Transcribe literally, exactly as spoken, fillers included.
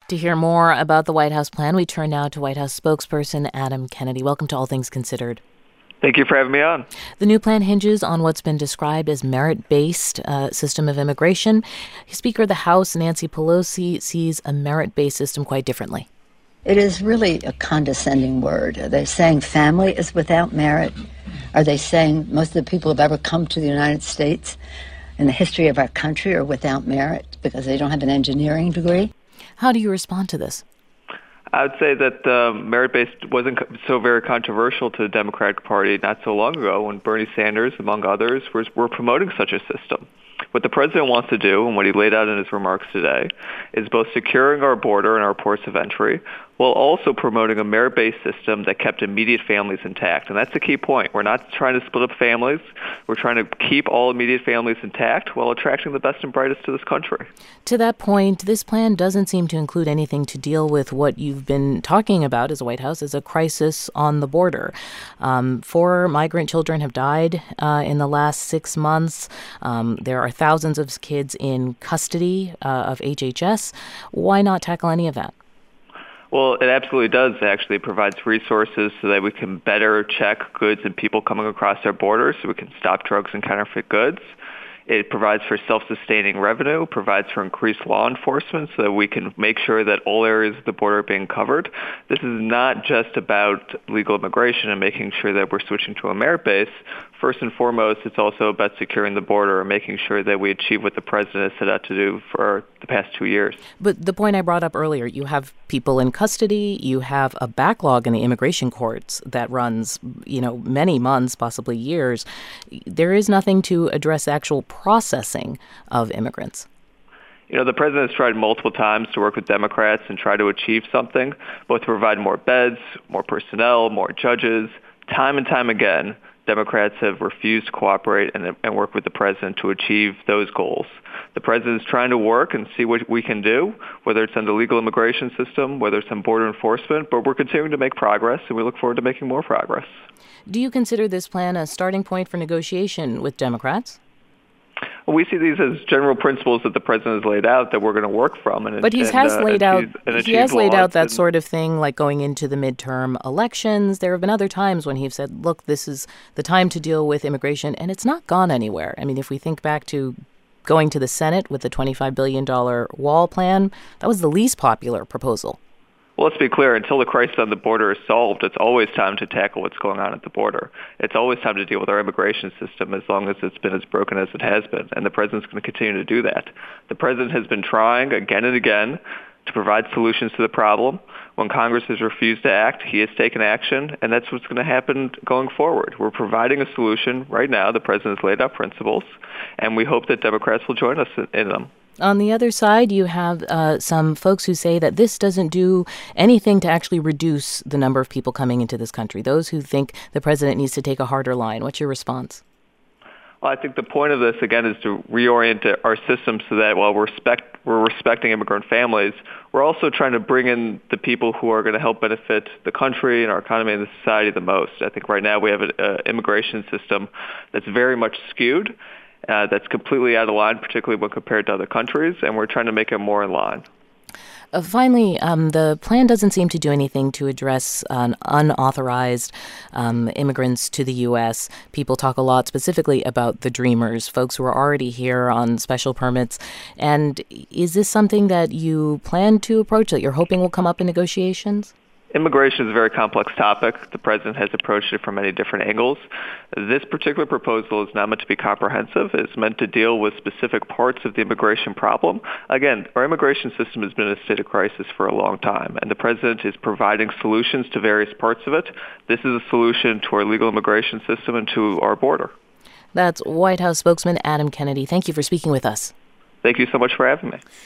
To hear more about the White House plan, we turn now to White House spokesperson Adam Kennedy. Welcome to All Things Considered. Thank you for having me on. The new plan hinges on what's been described as merit-based uh, system of immigration. Speaker of the House, Nancy Pelosi, sees a merit-based system quite differently. It is really a condescending word. Are they saying family is without merit? Are they saying most of the people who have ever come to the United States in the history of our country are without merit because they don't have an engineering degree? How do you respond to this? I would say that uh, merit-based wasn't so very controversial to the Democratic Party not so long ago when Bernie Sanders, among others, was, were promoting such a system. What the president wants to do, and what he laid out in his remarks today, is both securing our border and our ports of entry, while also promoting a merit-based system that kept immediate families intact. And that's the key point. We're not trying to split up families. We're trying to keep all immediate families intact while attracting the best and brightest to this country. To that point, this plan doesn't seem to include anything to deal with what you've been talking about as a White House as a crisis on the border. Um, four migrant children have died uh, in the last six months. Um, there are thousands of kids in custody uh, of H H S. Why not tackle any of that? Well, it absolutely does. Actually, it provides resources so that we can better check goods and people coming across our borders, so we can stop drugs and counterfeit goods. It provides for self-sustaining revenue, provides for increased law enforcement so that we can make sure that all areas of the border are being covered. This is not just about legal immigration and making sure that we're switching to a merit base. First and foremost, it's also about securing the border and making sure that we achieve what the president has set out to do for the past two years. But the point I brought up earlier, you have people in custody, you have a backlog in the immigration courts that runs, you know, many months, possibly years. There is nothing to address actual processing of immigrants. You know, the president has tried multiple times to work with Democrats and try to achieve something, both to provide more beds, more personnel, more judges. Time and time again, Democrats have refused to cooperate and, and work with the president to achieve those goals. The president is trying to work and see what we can do, whether it's on the legal immigration system, whether it's on border enforcement, but we're continuing to make progress, and we look forward to making more progress. Do you consider this plan a starting point for negotiation with Democrats? Well, we see these as general principles that the president has laid out that we're going to work from. And, but he and, has uh, laid out he has laid out that and, sort of thing, like going into the midterm elections. There have been other times when he's said, look, this is the time to deal with immigration, and it's not gone anywhere. I mean, if we think back to going to the Senate with the twenty-five billion dollars wall plan, that was the least popular proposal. Well, let's be clear. Until the crisis on the border is solved, it's always time to tackle what's going on at the border. It's always time to deal with our immigration system as long as it's been as broken as it has been, and the president's going to continue to do that. The president has been trying again and again to provide solutions to the problem. When Congress has refused to act, he has taken action, and that's what's going to happen going forward. We're providing a solution right now. The president has laid out principles, and we hope that Democrats will join us in them. On the other side, you have uh, some folks who say that this doesn't do anything to actually reduce the number of people coming into this country, those who think the president needs to take a harder line. What's your response? Well, I think the point of this, again, is to reorient our system so that while we're, respect, we're respecting immigrant families, we're also trying to bring in the people who are going to help benefit the country and our economy and the society the most. I think right now we have an immigration system that's very much skewed. Uh, that's completely out of line, particularly when compared to other countries, and we're trying to make it more in line. Uh, finally, um, the plan doesn't seem to do anything to address uh, unauthorized um, immigrants to the U S. People talk a lot specifically about the Dreamers, folks who are already here on special permits. And is this something that you plan to approach, that you're hoping will come up in negotiations? Immigration is a very complex topic. The president has approached it from many different angles. This particular proposal is not meant to be comprehensive. It's meant to deal with specific parts of the immigration problem. Again, our immigration system has been in a state of crisis for a long time, and the president is providing solutions to various parts of it. This is a solution to our legal immigration system and to our border. That's White House spokesman Adam Kennedy. Thank you for speaking with us. Thank you so much for having me.